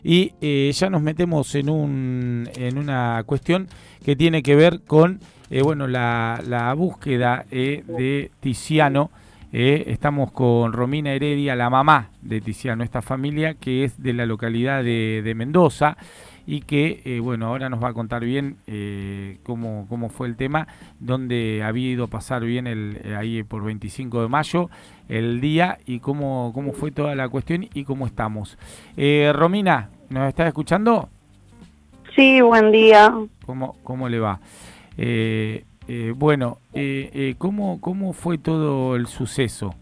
Y ya nos metemos en una cuestión que tiene que ver con la búsqueda de Tiziano. Estamos con Romina Heredia, la mamá de Tiziano, esta familia que es de la localidad de Mendoza y que ahora nos va a contar bien cómo fue el tema, donde había ido a pasar bien ahí por 25 de mayo el día y cómo fue toda la cuestión y cómo estamos. Romina, ¿nos estás escuchando? Sí, buen día. ¿Cómo le va? ¿Cómo fue todo el suceso?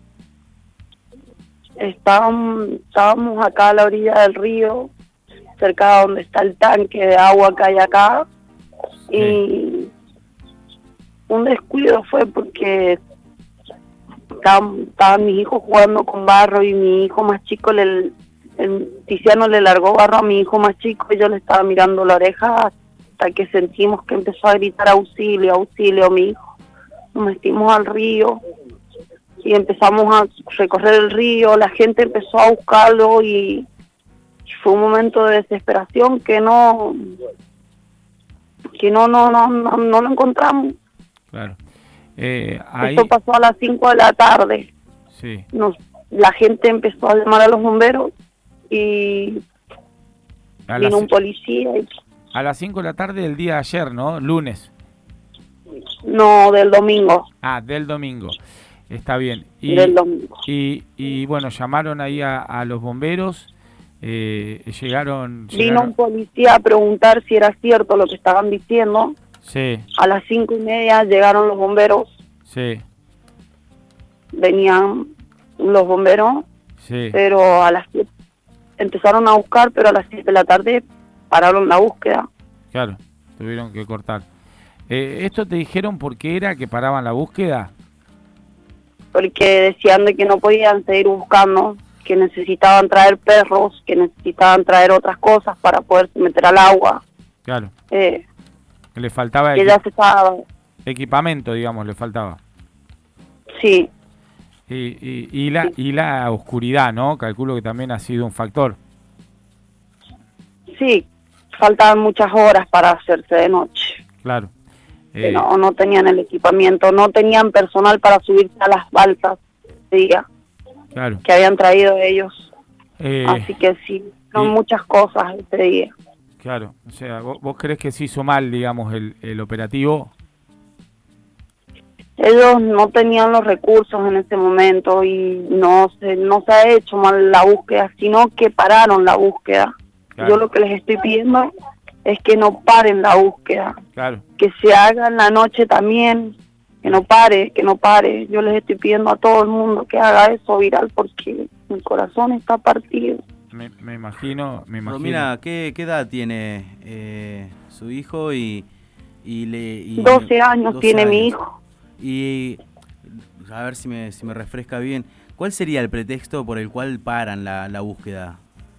Estábamos acá a la orilla del río, cerca de donde está el tanque de agua que hay acá, y un descuido fue porque estaban mis hijos jugando con barro y mi hijo más chico, el Tiziano le largó barro a mi hijo más chico y yo le estaba mirando la oreja hasta que sentimos que empezó a gritar auxilio, auxilio, mi hijo. Nos metimos al río y empezamos a recorrer el río, la gente empezó a buscarlo y fue un momento de desesperación que no lo encontramos. Claro. Esto pasó a las 5 de la tarde. Sí. La gente empezó a llamar a los bomberos y vino un policía. A las 5 de la tarde del día de ayer, ¿no? Lunes. No, del domingo. Ah, del domingo. Está bien. Del domingo. Y bueno, llamaron ahí a los bomberos. Llegaron. Vino un policía a preguntar si era cierto lo que estaban diciendo. Sí. A las 5:30 llegaron los bomberos. Sí. Venían los bomberos. Sí. Pero a las 7 empezaron a buscar, pero a las 7 de la tarde pararon la búsqueda. Claro, tuvieron que cortar. ¿Esto te dijeron por qué era que paraban la búsqueda? Porque decían de que no podían seguir buscando, que necesitaban traer perros, que necesitaban traer otras cosas para poderse meter al agua. Claro. Le faltaba que ya se estaba... equipamiento, digamos, le faltaba. Sí. Y la oscuridad, ¿no? Calculo que también ha sido un factor. Sí, faltaban muchas horas para hacerse de noche. Claro. No tenían el equipamiento, no tenían personal para subirse a las balsas ese día. Claro. Que habían traído ellos. Así que sí, son muchas cosas ese día. Claro, o sea, ¿vos crees que se hizo mal, digamos, el operativo? Ellos no tenían los recursos en ese momento y no se ha hecho mal la búsqueda, sino que pararon la búsqueda. Claro. Yo lo que les estoy pidiendo es que no paren la búsqueda. Claro. Que se haga en la noche también, que no pare. Yo les estoy pidiendo a todo el mundo que haga eso viral porque mi corazón está partido. Me imagino. Romina, ¿qué edad tiene su hijo? 12 años 12 tiene mi hijo. Y a ver si me refresca bien, ¿cuál sería el pretexto por el cual paran la búsqueda?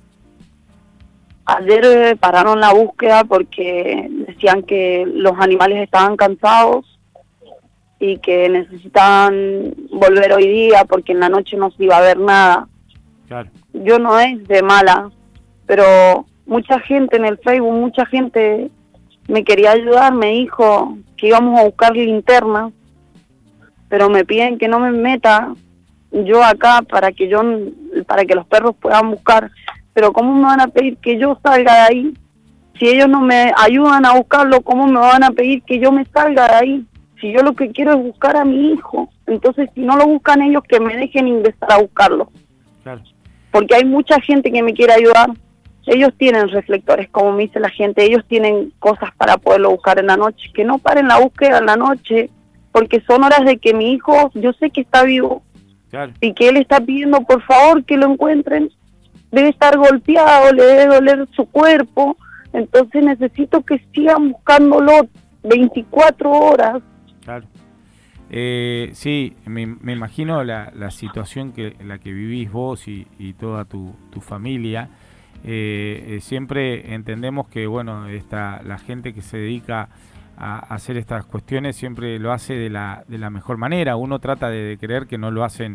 Ayer pararon la búsqueda porque decían que los animales estaban cansados y que necesitaban volver hoy día porque en la noche no se iba a ver nada. Claro. Yo no es de mala, pero mucha gente en el Facebook, mucha gente me quería ayudar, me dijo que íbamos a buscar linternas, pero me piden que no me meta yo acá para que los perros puedan buscar. Pero ¿cómo me van a pedir que yo salga de ahí? Si ellos no me ayudan a buscarlo, ¿cómo me van a pedir que yo me salga de ahí? Si yo lo que quiero es buscar a mi hijo. Entonces, si no lo buscan ellos, que me dejen ingresar a buscarlo. Claro. Porque hay mucha gente que me quiere ayudar. Ellos tienen reflectores, como me dice la gente. Ellos tienen cosas para poderlo buscar en la noche. Que no paren la búsqueda en la noche, porque son horas de que mi hijo, yo sé que está vivo. Claro. Y que él está pidiendo, por favor, que lo encuentren. Debe estar golpeado, le debe doler su cuerpo, entonces necesito que sigan buscándolo 24 horas. Claro. Sí, me imagino la situación en la que vivís vos y toda tu familia. Siempre entendemos que la gente que se dedica a hacer estas cuestiones siempre lo hace de la mejor manera. Uno trata de creer que no lo hacen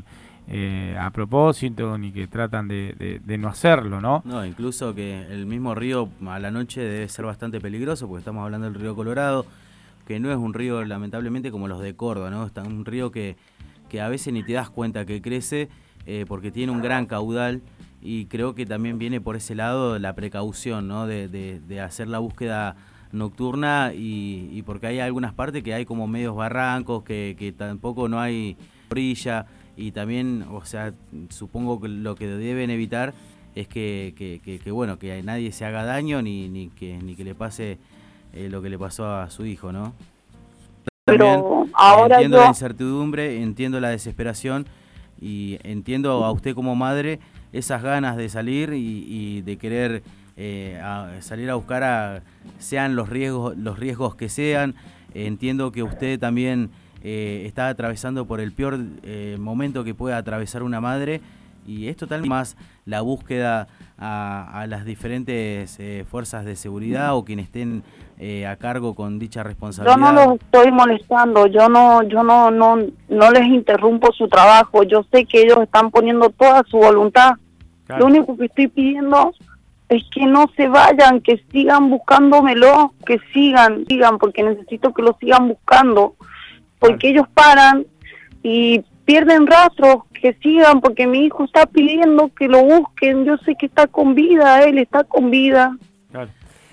a propósito ni que tratan de no hacerlo, ¿no? No, incluso que el mismo río a la noche debe ser bastante peligroso, porque estamos hablando del río Colorado, que no es un río lamentablemente como los de Córdoba, ¿no? Es un río que a veces ni te das cuenta que crece, porque tiene un gran caudal, y creo que también viene por ese lado la precaución, ¿no? De hacer la búsqueda nocturna, y porque hay algunas partes que hay como medios barrancos, que tampoco no hay orilla, y también, o sea, supongo que lo que deben evitar es que bueno, que nadie se haga daño ni que le pase lo que le pasó a su hijo, ¿no? También Pero ahora entiendo yo... la incertidumbre, entiendo la desesperación, y entiendo a usted como madre esas ganas de salir y de querer salir a buscar, sean los riesgos que sean. Entiendo que usted también está atravesando por el peor momento que pueda atravesar una madre, y es totalmente más la búsqueda a las diferentes fuerzas de seguridad o quienes estén a cargo con dicha responsabilidad. Yo no los estoy molestando, yo no les interrumpo su trabajo. Yo sé que ellos están poniendo toda su voluntad. Claro. Lo único que estoy pidiendo es que no se vayan, que sigan buscándomelo, que sigan, porque necesito que lo sigan buscando, porque ellos paran y pierden rastros, que sigan, porque mi hijo está pidiendo que lo busquen. Yo sé que está con vida, él está con vida. Claro.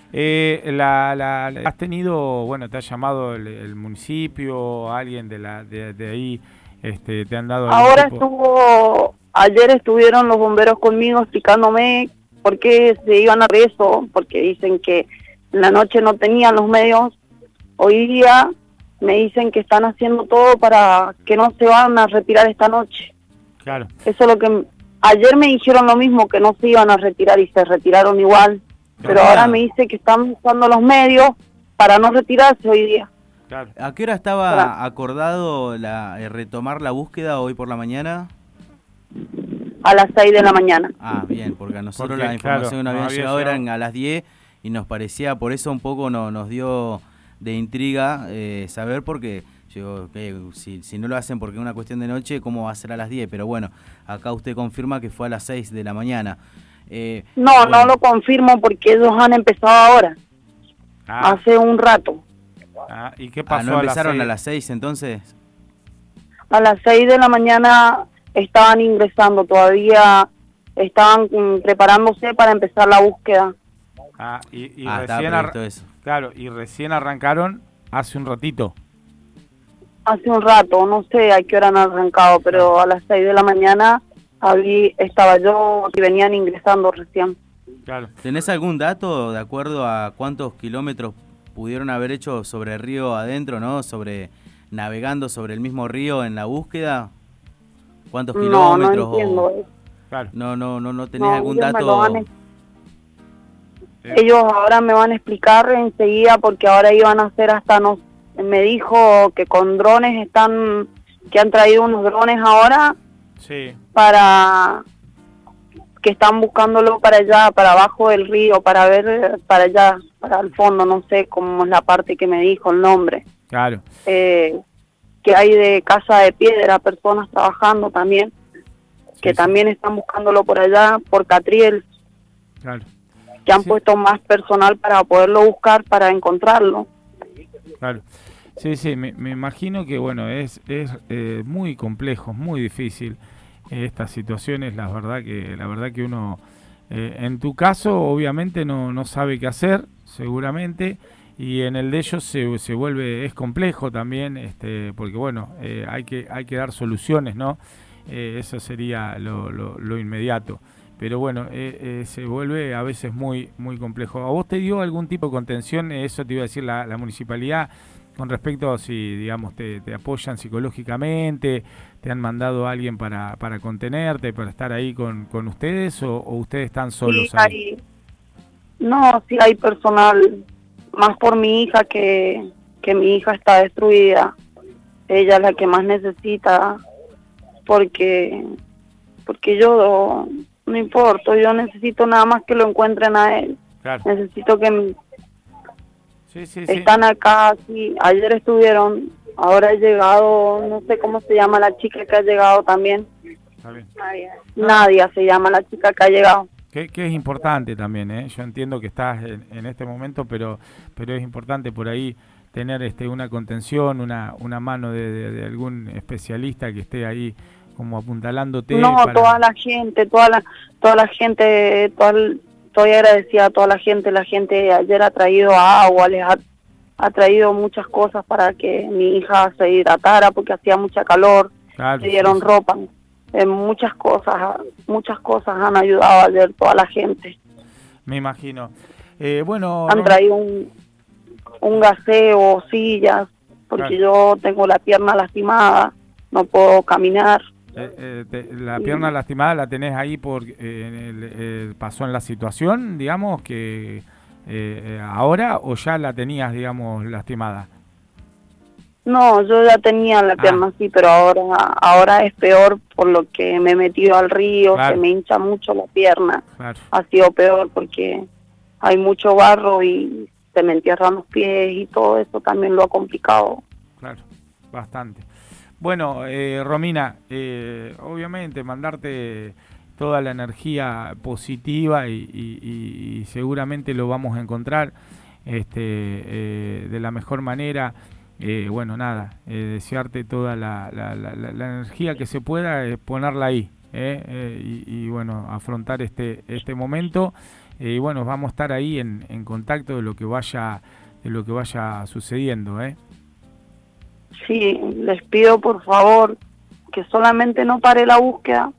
¿Has tenido, bueno, te ha llamado el municipio, alguien de ahí, te han dado Ahora ayer estuvieron los bomberos conmigo explicándome por qué se iban a eso, porque dicen que en la noche no tenían los medios. Hoy día me dicen que están haciendo todo para que no se van a retirar esta noche. Claro. Eso es lo que... Ayer me dijeron lo mismo, que no se iban a retirar, y se retiraron igual. Pero ahora me dice que están usando los medios para no retirarse hoy día. Claro. ¿A qué hora estaba acordado retomar la búsqueda hoy por la mañana? A las 6 de la mañana. Ah, bien, porque a nosotros Porque, la información que nos no había había llegado llegado. eran a las 10, y nos parecía, por eso un poco nos dio de intriga saber, porque yo, si no lo hacen porque es una cuestión de noche, ¿cómo va a ser a las 10? Pero bueno, acá usted confirma que fue a las 6 de la mañana. No lo confirmo porque ellos han empezado ahora, hace un rato. ¿Y qué pasó? ¿No empezaron a las 6 entonces? A las 6 de la mañana estaban ingresando, todavía estaban preparándose para empezar la búsqueda. Y recién eso. Claro, y recién arrancaron hace un ratito. Hace un rato, no sé a qué hora han arrancado, pero a las 6 de la mañana estaba yo y venían ingresando recién. Claro. ¿Tenés algún dato de acuerdo a cuántos kilómetros pudieron haber hecho sobre el río adentro, ¿no? Navegando sobre el mismo río en la búsqueda. ¿Cuántos kilómetros? No entiendo eso. Claro. No tenés algún dato. Ellos ahora me van a explicar enseguida, porque ahora iban a hacer me dijo que con drones que han traído unos drones ahora. Sí. Para que están buscándolo para allá, para abajo del río, para ver para allá, para el fondo, no sé cómo es la parte que me dijo el nombre. Claro. Que hay de Casa de Piedra, personas trabajando también, que también están buscándolo por allá, por Catriel. Claro. Que han puesto más personal para poderlo buscar, para encontrarlo. Claro. Sí, me imagino que bueno, es muy complejo, muy difícil estas situaciones, la verdad que uno, en tu caso obviamente no sabe qué hacer, seguramente, y en el de ellos se vuelve, es complejo también, porque bueno, hay que dar soluciones, ¿no? Eso sería lo inmediato. Pero bueno, se vuelve a veces muy complejo. ¿A vos te dio algún tipo de contención? Eso te iba a decir la municipalidad, con respecto a si, digamos, te apoyan psicológicamente, te han mandado a alguien para contenerte, para estar ahí con ustedes, o ustedes están solos ahí. Sí hay personal, más por mi hija, que mi hija está destruida. Ella es la que más necesita, porque yo no importo, yo necesito nada más que lo encuentren a él. Claro. Necesito que sí. Están acá, sí, ayer estuvieron, ahora ha llegado, no sé cómo se llama la chica que ha llegado también, Está bien. Nadia se llama la chica que ha llegado. Que es importante también, ¿eh? Yo entiendo que estás en este momento, pero es importante por ahí tener una contención, una mano de algún especialista que esté ahí como apuntalándote. No, toda la gente, estoy agradecida a toda la gente ayer ha traído agua, ha traído muchas cosas para que mi hija se hidratara porque hacía mucha calor, claro, le dieron ropa. Muchas cosas han ayudado ayer toda la gente. Me imagino. Bueno, han traído un gaseo, sillas, porque yo tengo la pierna lastimada, no puedo caminar. La pierna lastimada la tenés ahí por pasó en la situación, digamos, que ahora, o ya la tenías, digamos, lastimada. No, yo ya tenía la pierna así, pero ahora es peor por lo que me he metido al río, claro. Se me hincha mucho la pierna. Claro. Ha sido peor porque hay mucho barro y se me entierran los pies y todo eso también lo ha complicado. Claro, bastante. Bueno, Romina, obviamente mandarte toda la energía positiva y seguramente lo vamos a encontrar de la mejor manera. Bueno, nada, desearte toda la energía que se pueda, ponerla ahí, y bueno, afrontar este momento. Y bueno, vamos a estar ahí en contacto de lo que vaya sucediendo, Sí, les pido por favor que solamente no pare la búsqueda,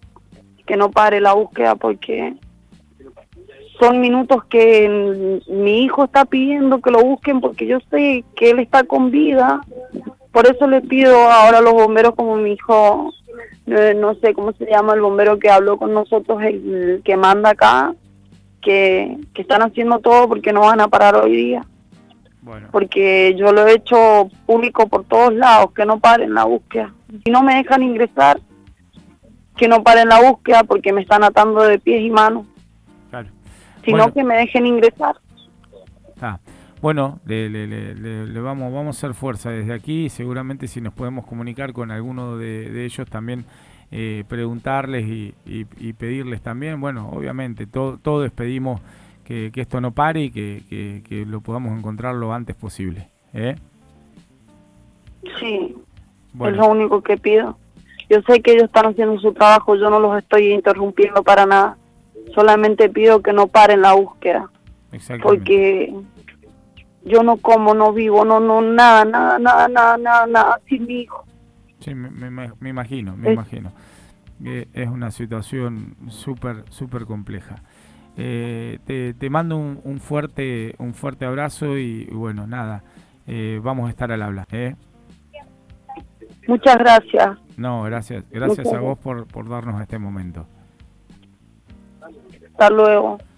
porque son minutos que mi hijo está pidiendo que lo busquen porque yo sé que él está con vida. Por eso le pido ahora a los bomberos, como mi hijo, no sé cómo se llama el bombero que habló con nosotros, el que manda acá, que están haciendo todo porque no van a parar hoy día. Bueno. Porque yo lo he hecho público por todos lados, que no paren la búsqueda. Si no me dejan ingresar, que no paren la búsqueda porque me están atando de pies y manos. Claro. Sino que me dejen ingresar. Bueno, le vamos a hacer fuerza desde aquí. Seguramente si nos podemos comunicar con alguno de ellos también, preguntarles y pedirles también. Bueno, obviamente todos pedimos que esto no pare y que lo podamos encontrar lo antes posible. Sí, bueno. Es lo único que pido. Yo sé que ellos están haciendo su trabajo, yo no los estoy interrumpiendo para nada. Solamente pido que no paren la búsqueda. Porque yo no como, no vivo, nada sin mi hijo. Sí, me imagino. Es una situación súper compleja. Te mando un fuerte abrazo y bueno, nada, vamos a estar al habla. Muchas gracias. No, gracias a vos por darnos este momento. Hasta luego.